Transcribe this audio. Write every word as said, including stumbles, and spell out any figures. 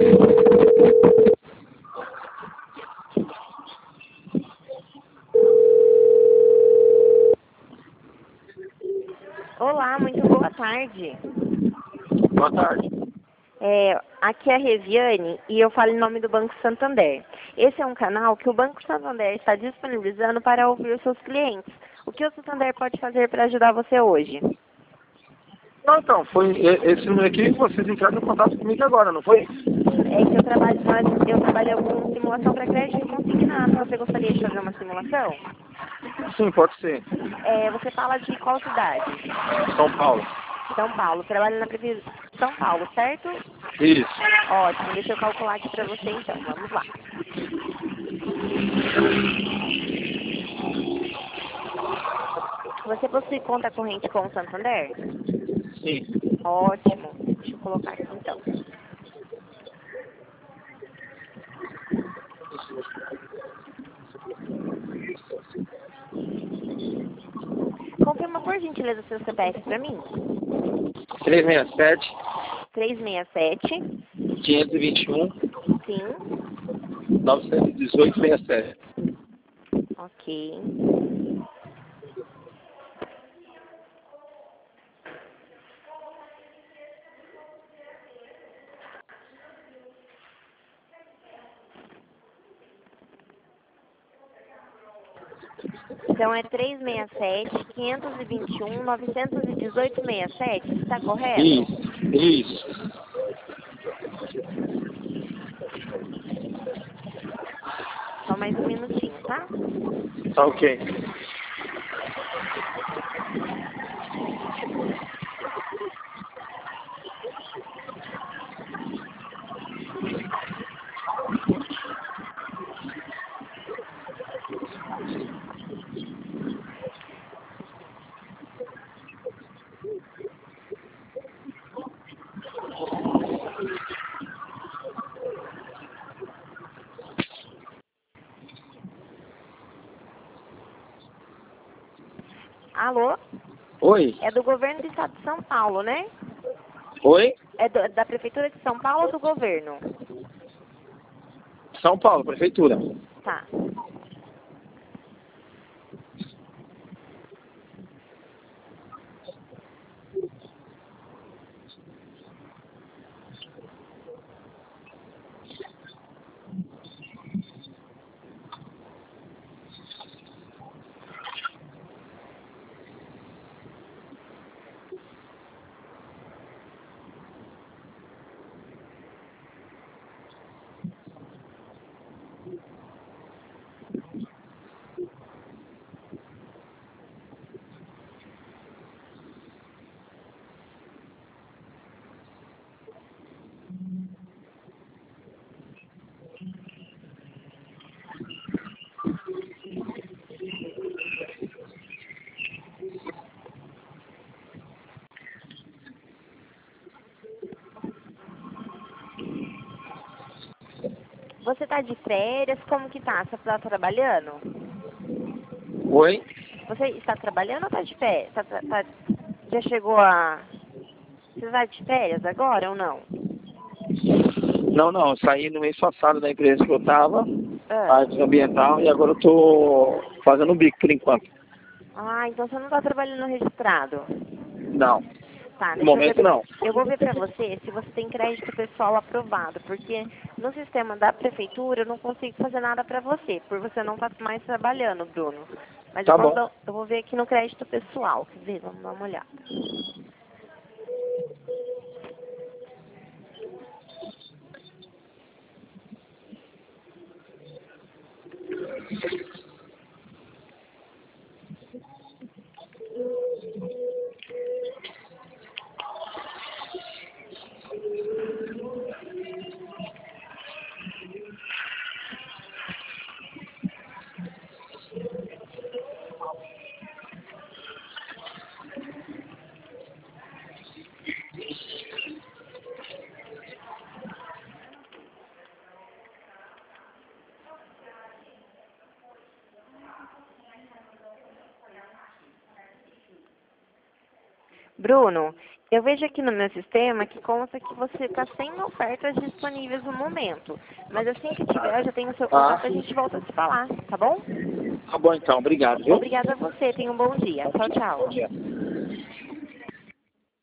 Olá, muito boa tarde. Boa tarde. É, aqui é a Reviane e eu falo em nome do Banco Santander. Esse é um canal que o Banco Santander está disponibilizando para ouvir os seus clientes. O que o Santander pode fazer para ajudar você hoje? Não, então, foi e- esse número aqui que vocês entraram em contato comigo agora, não foi? Sim, é que eu trabalho, nós, eu trabalho com simulação para crédito consignado. Você gostaria de fazer uma simulação? Sim, pode ser. É, você fala de qual cidade? São Paulo. São Paulo. Trabalha na Prefeitura de São Paulo, certo? Isso. Ótimo, deixa eu calcular aqui para você então. Vamos lá. Você possui conta corrente com o Santander? Sim. Ótimo. Deixa eu colocar aqui então. Confirma por gentileza seu C P F para mim. trezentos e sessenta e sete, trezentos e sessenta e sete. quinhentos e vinte e um, Sim. novecentos e dezoito, sessenta e sete. Ok. Então é trezentos e sessenta e sete, quinhentos e vinte e um, novecentos e dezoito, sessenta e sete. Está correto? Isso. Isso. Só mais um minutinho, tá? Tá ok. Alô? Oi? É do governo do estado de São Paulo, né? Oi? É do- da prefeitura de São Paulo ou do governo? São Paulo, prefeitura. Tá. Você tá de férias? Como que tá? Você tá trabalhando? Oi? Você está trabalhando ou tá de férias? Tá, tá- tá- já chegou a... Você vai de férias agora ou não? Não, não, eu saí no mês passado da empresa que eu tava, Ah, área ambiental, e agora eu tô fazendo bico por enquanto. ah então você não tá trabalhando registrado. Não. Tá, No deixa eu ver. momento não. Eu vou ver pra você se você tem crédito pessoal aprovado, porque no sistema da prefeitura eu não consigo fazer nada pra você, por você não estar mais trabalhando, Bruno. Mas eu Tá vou, bom. dar- eu vou ver aqui no crédito pessoal. Quer ver? Vamos dar uma olhada. Bruno, Eu vejo aqui no meu sistema que consta que você está sem ofertas disponíveis no momento. Mas assim que tiver, eu já tenho o seu contato, Ah, a gente volta a se falar, tá bom? tá bom então, obrigado, viu? Obrigada a você, tenha um bom dia. Tchau, tchau. Bom dia.